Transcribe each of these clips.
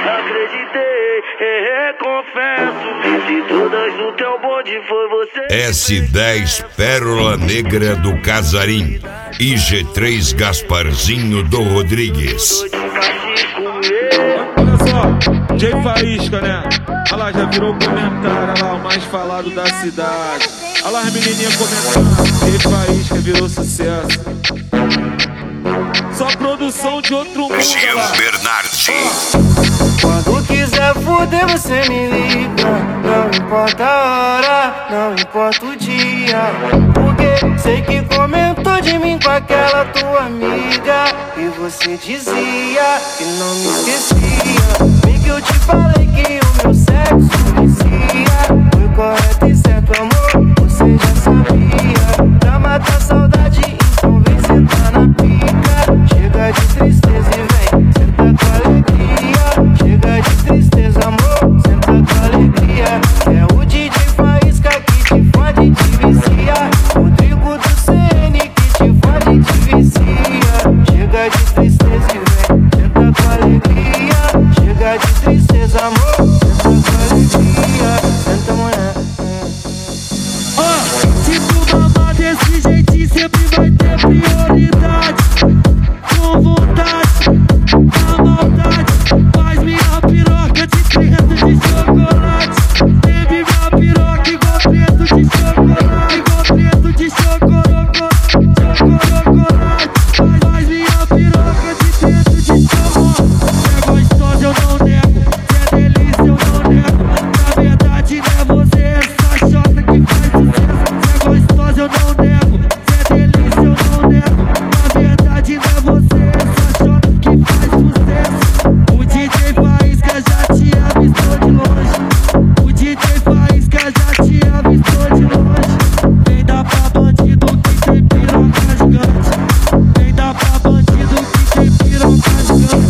Acreditei, confesso que de todas no teu bonde foi você. S10 Pérola Negra do Casarim e G3 Gasparzinho do Rodrigues. Olha só, Jay Faísca, né? Olha lá, já virou comentário, olha lá, o mais falado da cidade. Olha lá as menininhas comentando, Jay Faísca virou sucesso. Só produção de outro mundo. Jean Bernardi. Quando quiser fuder, você me liga. Não importa a hora, não importa o dia. Porque sei que comentou de mim com aquela tua amiga. E você dizia que não me esquecia. Bem que eu te falei que o meu sexo vicia. Foi correto e certo, amor, você já sabia. Pra matar a saudade, então vem sentar na pica. Chega de tristeza e vem, senta com alegria. Chega de tristeza, amor, senta com alegria. É o DJ Faísca que te fode e te vicia. Rodrigo do CN que te fode e te vicia. Chega de tristeza e vem, senta com alegria. Chega de tristeza, amor, senta com alegria. Senta, mulher. Se tu mamar desse jeitinho, sempre vai ter prioridade. Com vontade, na maldade, faz minha piroca de preto de chocolate. Baby, minha piroca igual preto de chocolate. Igual preto de chocolate. Faz minha piroca de preto de chocolate. É gostosa, eu não nego. Se é delícia, eu não nego. Na verdade, não é você, essa chota que faz sucesso. Se é gostosa, eu não nego. Se é delícia, eu não nego. Na verdade, não é você, essa chota que faz sucesso. O DJ Faísca já te avistou de longe. O DJ Faísca já te avistou de longe. Vem dar pra bandido que tem piroca gigante. Vem dar pra bandido que tem piroca gigante.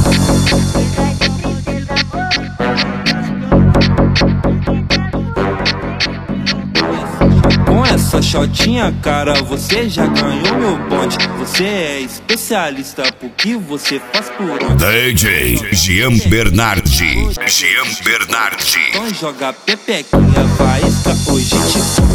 Com essa shotinha, cara, você já ganhou meu bonde. Você é especialista, porque você faz por onde? DJ Jean Bernardi. Jean Bernardi. Então joga pepequinha, Faísca, hoje te